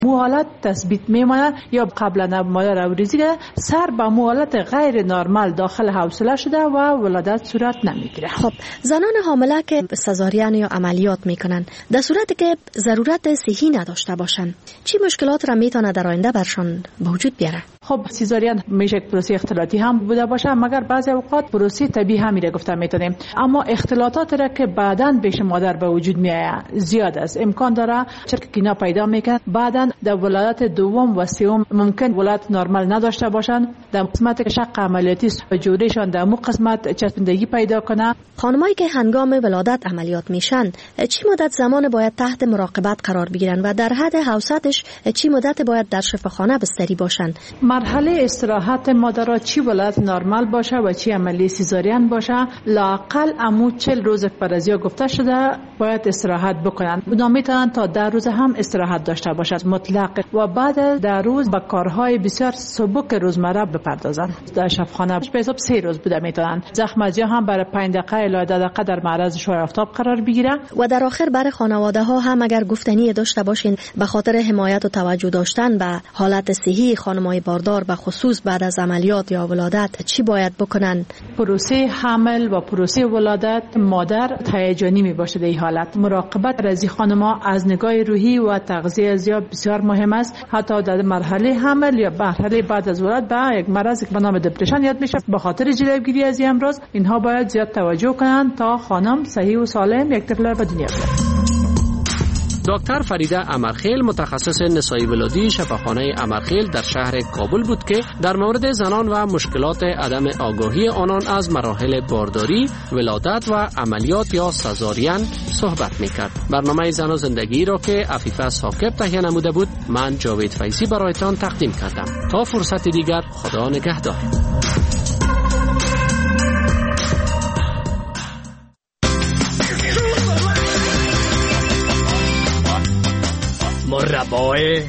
مو حالت تثبیت میمونه یا قبلا مادر اوریزی که سر به مو حالت غیر نرمال داخل حوصله شده و ولادت صورت نمیگیره. خب زنان حامله که سزارین یا عملیات میکنن در صورتی که ضرورت صحی نداشته باشن چی مشکلات را میتونه در آینده برشان به وجود بیاره؟ خب سیزارین میشه یک پروسه اختلاطی هم بوده باشه، مگر بعضی اوقات پروسه طبیعی هم میره گفته میتونیم، اما اختلاطات را که بعداً پیش مادر به وجود میاد زیاد است، امکان داره چرا کینا پیدا میکنه بعداً در ولادت دوم و سوم ممکن ولادت نرمال نداشته باشن، در قسمت شق عملیاتی جوریشان در مو قسمت چسبندگی پیدا کنه. خانمایی که هنگام ولادت عملیات میشن چی مدت زمان باید تحت مراقبت قرار بگیرن و در حد حوصلش چی مدت باید در شفاخانه بستری باشن؟ مرحله استراحت مادر چی ولادت نرمال باشه و چی عملی سیزارین باشه لااقل امو 40 روز پر از یا گفته شده باید استراحت بکنن. اونا میتونن تا 10 روز هم استراحت داشته باشند مطلق و بعد 10 روز با کارهای بسیار سبک روزمره بپردازن. در شفاخانه به حساب 3 روز بوده میتونن. زخم از هم برای 5 دقیقه الی 10 دقیقه در معرض شعاع آفتاب قرار بگیره. و در آخر برای خانواده ها هم اگر گفتنی داشته باشین به خاطر حمایت و توجه داشتن به حالت صحی خانمای باردار به خصوص بعد از عملیات یا ولادت چی باید بکنن؟ پروسه حمل و پروسه ولادت مادر هیجانی می باشه. در این حالت مراقبت از خانم‌ها از نگاه روحی و تغذیه زیاد بسیار مهم است. حتی در مرحله حمل یا مرحله بعد از ولادت به یک مرض که به نام دپرشن یاد میشه، به خاطر جلوگیری از این امراض اینها باید زیاد توجه کنند تا خانم صحیح و سالم یک طفل به دنیا بیاره. دکتر فریده امرخیل متخصص نسایی ولادی شفاخانه امرخیل در شهر کابل بود که در مورد زنان و مشکلات عدم آگاهی آنان از مراحل بارداری، ولادت و عملیات یا سزارین صحبت میکرد. برنامه زن و زندگی را که عفیفه ثاقب تهیه نموده بود من جاوید فیضی برایتان تقدیم کردم. تا فرصت دیگر خدا نگهدار. مربای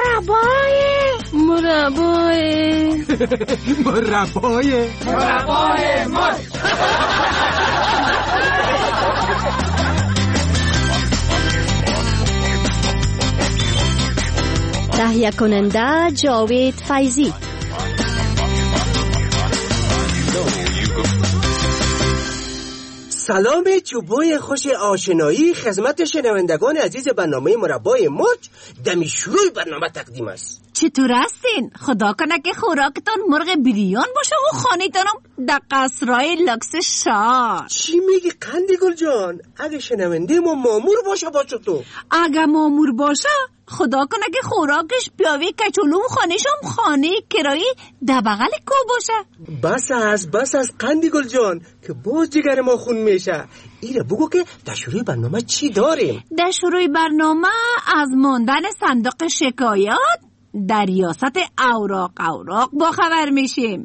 تهیه کننده جاوید فیضی. سلام چوبوی خوش آشنایی خدمت شنوندگان عزیز برنامه مربای مرغ. دمی شروع برنامه تقدیم است. چطور هستین؟ خدا کنه که خوراکتان مرغ بریان باشه و خانیتانم در قصرهای لکس شهر. چی میگی قندی گل جان؟ اگه شنونده ما مامور باشه تو. اگه مامور باشه خدا کنه که خوراکش بیاوی کچولو و خانهشم خانه کرایی در بغل کو باشه. بس از قندی گل جان که باز جگر ما خون میشه. ایره بگو که در شروع برنامه چی داریم؟ در شروع برنامه از ماندن صندوق شکایات در ریاست اوراق با خبر میشیم.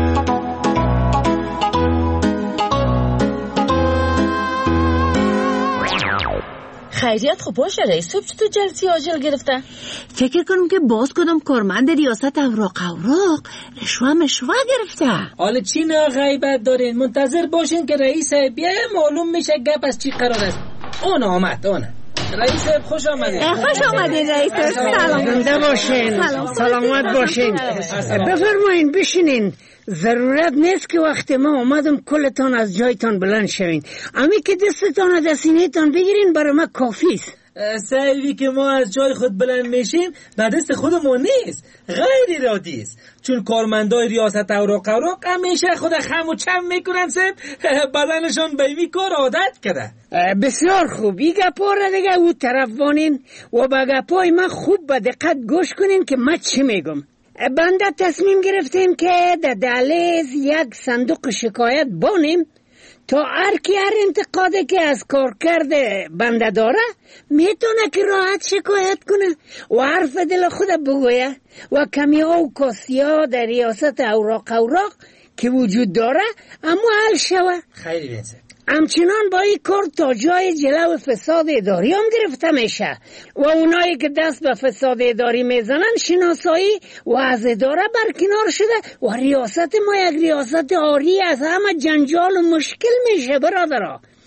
خیریت خوب باشه رئیس صبح چطور جلسی آجل گرفته؟ فکر کنم که باز کدام کارمند ریاست اوراق رشوه گرفته. حالا چی نه غیبت دارین؟ منتظر باشین که رئیس بیایه معلوم میشه گپ از چی قرار است. اون آمد رئیس خوش آمدید. خوش آمدید رئیس. سلام. زنده باشین. سلامت باشین. بفرمایین بشینین. ضرورت نیست که وقتی ما اومدم کلتان از جایتان بلند شوین. امی که دستتان از سینه‌تان بگیرین برای ما کافی است. سعی که ما از جای خود بلند میشیم به دست خودمون نیست، غیر ارادی است. چون کارمندای ریاست اوراق همیشه خود خم و چم میکنن سب بدنشان به این کار عادت کرده. بسیار خوب. این گپا را دیگه او طرف وانین و به گپای من خوب به دقت گوش کنین که من چی میگم. بنده تصمیم گرفتیم که در دهلیز یک صندوق شکایت بانیم تا هر انتقاده که از کار کرده بنده داره میتونه که راحت شکایت کنه و حرف دل خود بگویه و کمی ها و کاستی ها در ریاست اوراق که وجود داره اما حل شوه. خیلی بینسه. همچنان با این کار تا جای جلو فساد اداری هم گرفته میشه و اونایی که دست به فساد اداری میزنن شناسایی و از اداره برکنار شده و ریاست ما یک ریاست آری از همه جنجال و مشکل میشه برادرها.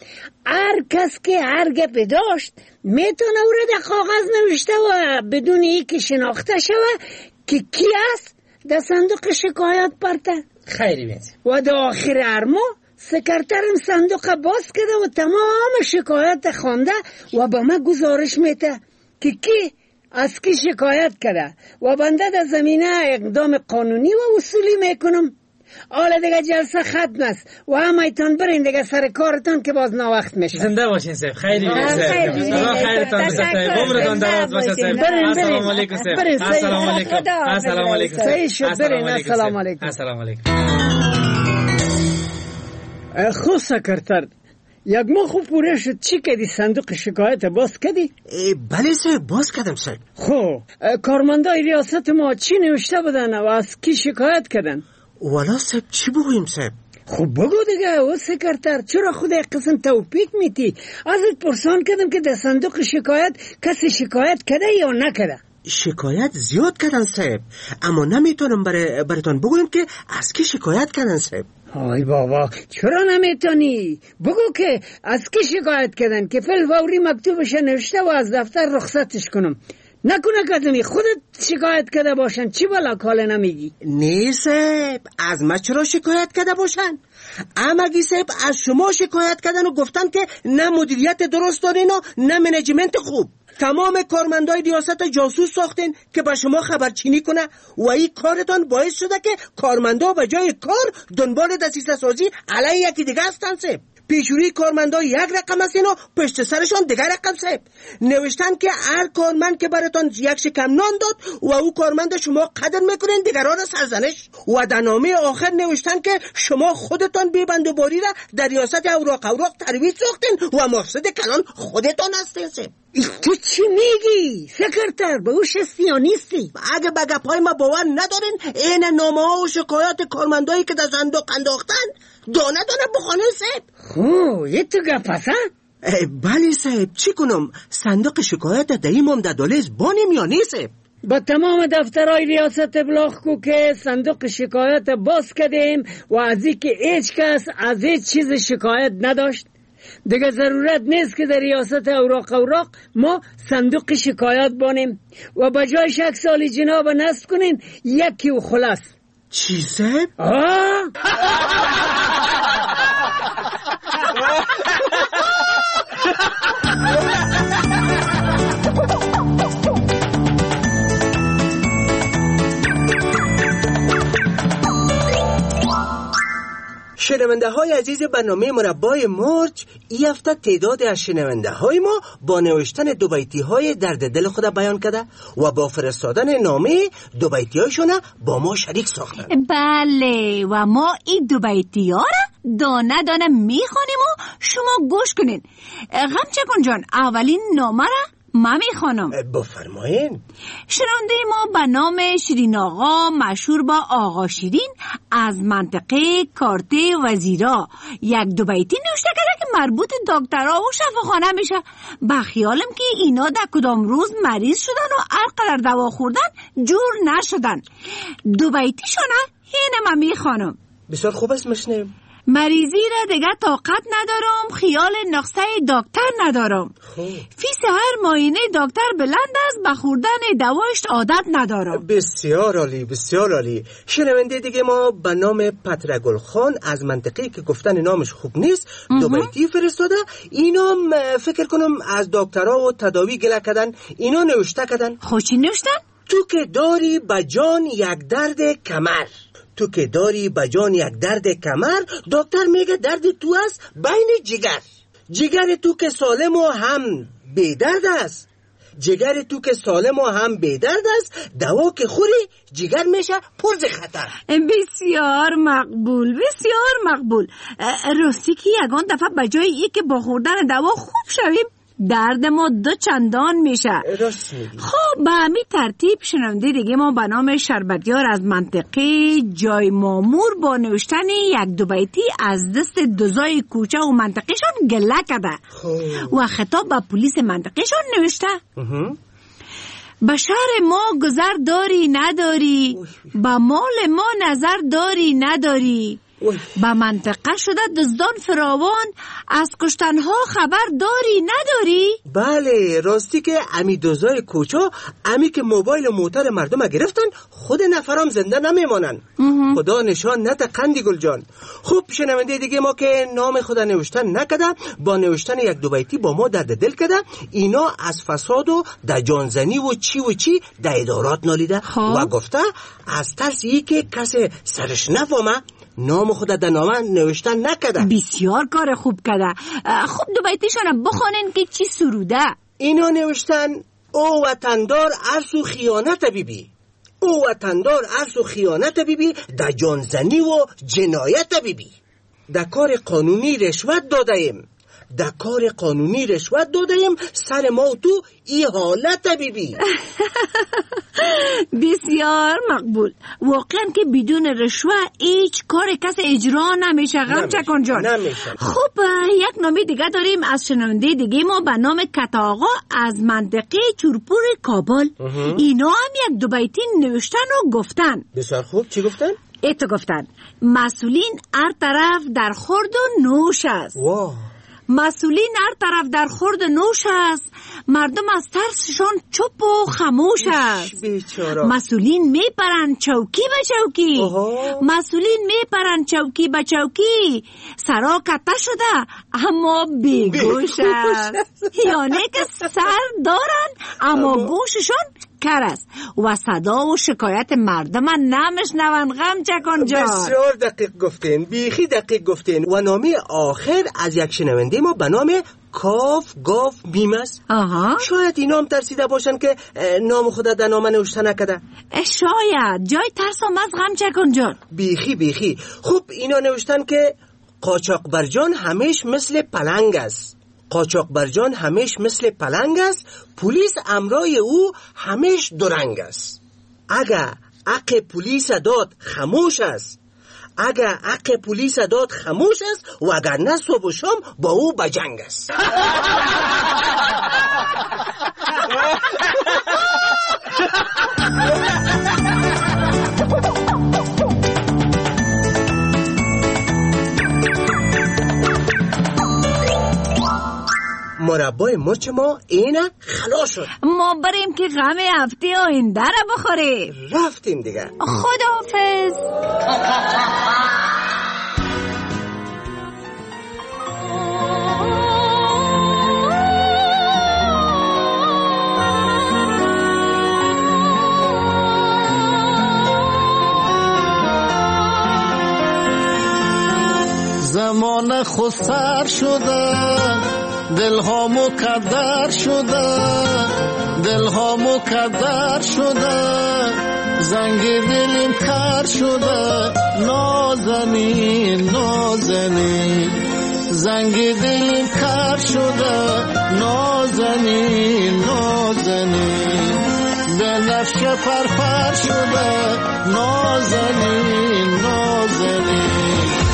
هر کس که هر گپ داشت میتونه او را در کاغذ نوشته و بدون ای که شناخته شوه که کی است در صندوق شکایت پرته. خیلی بینید. و در آخر هر ماه سکرترم صندوق باز کرده و تمام شکایت خوانده و به من گزارش میده که کی از کی شکایت کرده و بنده در زمینه اقدام قانونی و اصولی میکنم. حالا دیگه جلسه ختم است و همایتان برین دیگه سر کارتان که باز ناوقت میشه. زنده باشین صاحب. خیلی خیرتان بسه صاحب. عمرتان دراز باشه صاحب. السلام علیکم صاحب. السلام علیکم. السلام علیکم. صحیح شد. برین. السلام علیکم. السلام علیکم. خود سکرتر یک ماه خوب پوره شد. چی کردی؟ صندوق شکایت باز کردی؟ بله صاحب باز کردم صاحب. خب کارمندای ریاست ما چی نوشته بودن و از کی شکایت کردن؟ والا صاحب چی بگویم صاحب؟ خب بگو دیگه او سکرتر، چرا خود یک قسم توپیک میتی؟ ازت پرسان کردم که در صندوق شکایت کسی شکایت کرده یا نکرده؟ شکایت زیاد کردن صاحب، اما نمیتونم براتون بگویم که از کی شکایت کردن صاحب. آی بابا چرا نمیتونی؟ بگو که از کی شکایت کردن که فوری مکتوبش نوشته و از دفتر رخصتش کنم. نکنه کدومی خودت شکایت کرده باشن چی بلا کاله نمیگی؟ نه صاحب، از ما چرا شکایت کرده باشن؟ امگی صاحب از شما شکایت کردن و گفتن که نه مدیریت درست دارین و نه منیجمنت خوب. تمام کارمندای ریاست جاسوس ساختین که به شما خبرچینی کنه و این کارتان باعث شده که کارمندا به جای کار دنبال دسیسه سازی علیه یکی دیگه هستن صاحب. پیشوری کارمندا یک رقم هستین و پشت سرشان دیگر رقم صاحب. نوشتن که هر کارمند که براتون یک شکم نان داد و او کارمند شما قدر میکنین دیگران سرزنش. و در نامه آخر نوشتن که شما خودتان بیبند و باری را در ریاست اوراق ترویج ساختین و مفسد کلان خودتان هستین صاحب. تو چی میگی؟ سکرتر به او شستیانیستی؟ اگه به گپای ما باور ندارین این نامه ها و شکایات کارمندایی که در صندوق انداختن دانه بخونه صاحب. خواه یه تو گپ هست؟ بله صاحب، چی کنم؟ صندوق شکایت دایمم در دالیز بانیم یا نیست صاحب؟ با تمام دفترهای ریاست ابلاغ کو که صندوق شکایت باز کردیم و از این که هیچ کس از هیچ چیز شکایت نداشت. دیگه ضرورت نیست که در ریاست اوراق ما صندوق شکایت بانیم و بجای شک سالی جناب نصب کنین یکی و خلاص. چی صاحب؟ شنونده های عزیز برنامه مربای مرچ، این هفته تعداد از شنونده های ما با نوشتن دو بیتی های درد دل خود بیان کرده و با فرستادن نامه دو بیتی هایشون با ما شریک ساختن. بله و ما این دو بیتی ها را دانه دانه میخوانیم و شما گوش کنین. غمچکون جان اولین نامه را ما میخوانم. بفرمایین. شنونده ما به نام شیرین آقا مشهور با آقا شیرین از منطقه کارته وزیرا یک دو بیتی نوشته کرده که مربوط دکترها و شفاخانه میشه. با خیالم که اینا در کدام روز مریض شدن و هر قدر دوا خوردن جور نشدن. دو بیتی شونه اینه من میخوانم. بسیار خوب است مشنیم. مریضی را دیگه طاقت ندارم، خیال نقصه دکتر ندارم. فیس هر معاینه دکتر بلند است، به خوردن دوایش عادت ندارم. بسیار عالی، بسیار عالی. شنونده دیگه ما به نام پترگل خان از منطقه‌ای که گفتن نامش خوب نیست دو بیتی فرستاده. اینا فکر کنم از دکترها و تداوی گله کردن. اینا نوشته کردن. خوشی نوشتن؟ تو که داری به جان یک درد کمر، تو که داری به جان یک درد کمر، دکتر میگه درد تو است بین جگر تو که سالم و هم بی درد است، جگر تو که سالم و هم بی درد است، دوا که خوری جگر میشه پرز خطر. بسیار مقبول، بسیار مقبول. راستی که یگان دفعه بجای ای که با خوردن دوا خوب شویم درد ما دو چندان میشه. خب به همین ترتیب شنونده دیگه ما به نام شربتیار از منطقه جای مامور با نوشتن یک دو بیتی از دست دوزای کوچه و منطقهشون گله کرده و خطاب به پلیس منطقهشون نوشته. به شهر ما گذر داری نداری، به مال ما نظر داری نداری، به منطقه شده دزدان فراوان. از کشتنها خبر داری نداری؟ بله، راستی که امی دزدای کوچا امی که موبایل و موتر مردم گرفتن خود نفرام زنده نمیمانن. خدا نشان نده قندی گل جان. خب شنونده دیگه ما که نام خدا نوشتن نکده، با نوشتن یک دو بیتی با ما درد دل کده. اینا از فساد و د جانزنی و چی د ادارات نالیده و گفته از ترس ای که کسی سرش نفهمه نام خود در نامه نوشتن نکده. بسیار کار خوب کده. خب دو بیتیشون بخونین که چی سروده. اینا نوشتن او وطندار عرض و خیانت بیبی، او وطندار عرض و خیانت بیبی، در جانزنی و جنایت بیبی. در کار قانونی رشوت دادهیم، در کار قانونی رشوت دادهیم، سر ما تو ای حالت بیبی. بسیار مقبول. واقعا که بدون رشوه هیچ کار کس اجرا نمیشه غمچکان جان. خب یک نامی دیگه داریم از شنونده دیگه ما به نام کتاغا از منطقه چورپور کابل. اینا هم یک دو بیتی نوشتن و گفتن. بسیار خوب. چی گفتن؟ ایتو گفتن مسئولین هر طرف در خورد و نوش است. مسئولین هر طرف در خورد نوش است، مردم از ترسشان چپ و خاموش است. مسئولین میپرند چوکی به چوکی، مسئولین میپرند چوکی به چوکی، سرا کته شده اما بیگوش است. یعنی که سر دارن اما گوششان کر است و صدا و شکایت مردم نمیشنون غمچکان جان. بسیار دقیق گفتین، بیخی دقیق گفتین. و نامی آخر از یک شنونده ما به نام کاف گاف میم است. شاید اینا هم ترسیده باشن که نام خدا در نامه نوشته نکده. شاید جای ترس هم از غمچکان جان. بیخی. خب اینا نوشتن که قاچاق برجان همیش مثل پلنگ است، قاچاق برجان همیش مثل پلنگ است، پلیس امرای او همیش درنگ است. اگه حق پلیس داد خاموش است، اگه حق پلیس داد خاموش است و اگر نه صبح و شام با او بجنگ است. مربای مرچ ما اینه خلاص شد. ما بریم که غم هفته آینده را بخوری. رفتیم دیگه. خداحافظ. زمان خود سر شده، دلها مکدر شده، دلها مکدر شده، زنگ دلیم کر شده، نازنین نازنین، زنگ دلیم کر شده، نازنین نازنین، به نفش پرپر شده، نازنین نازنین.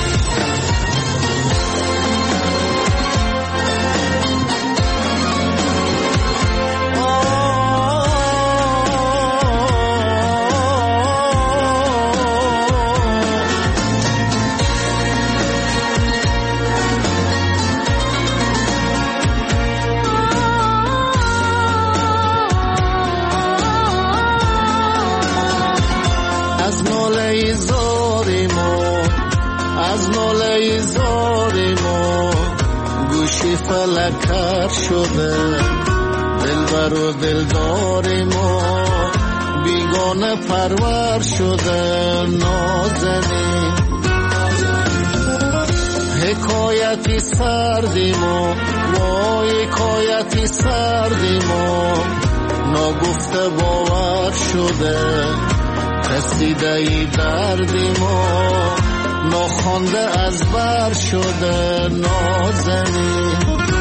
فلکر شده، دلبر و دلدار ما بیگانه پرور شده، نازنین. حکایتی سردیم و وای حکایتی سردیم و ناگفته باور شده، رسیده ای دردیم و ناخوانده از بر شده، نازنین.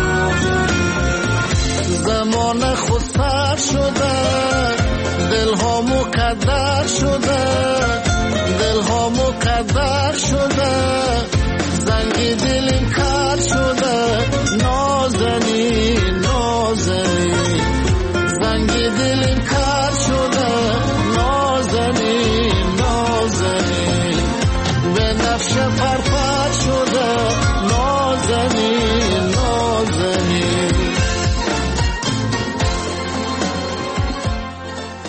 زمان خود سر شده، دلها مکدر شده، دلها مکدر شده، زنگ دل